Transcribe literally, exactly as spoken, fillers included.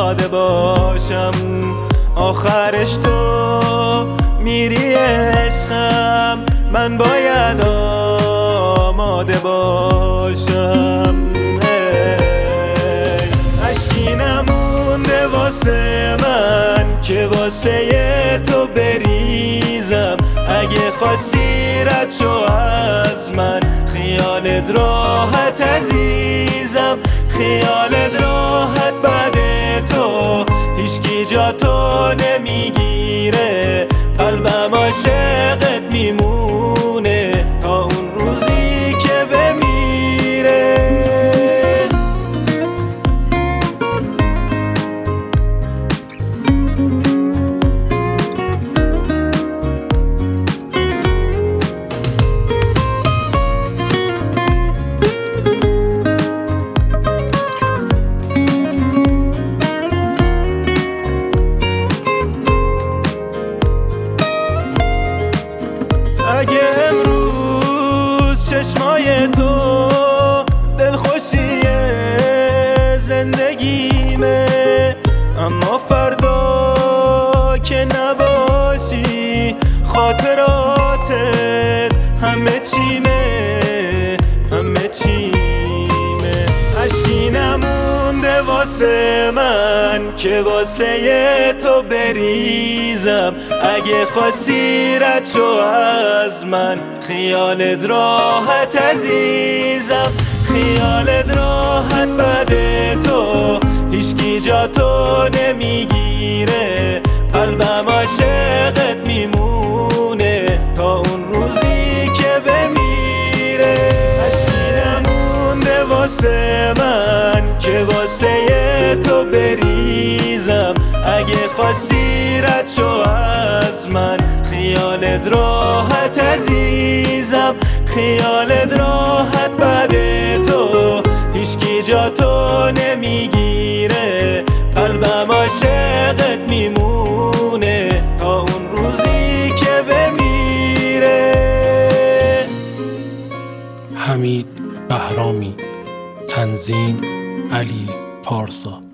آماده باشم، آخرش تو میری عشقم، من باید آماده باشم. اشکی نمونده واسه من که واسه تو بریزم، اگه خواستی رد شو از من، خیالت راحت عزیزم، خیالت راحت بعد تو هیچکی جا تو نمیگیره، قلبم عاشقت میمونه تا اون روزی که بمیره. اگه امروز چشمای تو دلخوشی زندگیمه، اما فردا که نباشی خاطراتت همه چیمه، همه چیمه. اشکی نمونده واسه من که واسه تو بریزم، اگه خواستی رد شو از من، خیالت راحت عزیزم، خیالت راحت بعد تو هیچکی جا تو نمیگیره، قلبم عاشقت میمونه تا اون روزی که بمیره. اشکی نمونده واسه من که واسه تو بریزم، اگه خواستی رد شو از من، خیالت راحت عزیزم، خیالت راحت بعد تو هیچکی جا تو نمیگیره، قلبم عاشقت میمونه تا اون روزی که بمیره. حمید بهرامی، تنظیم علی پارسا.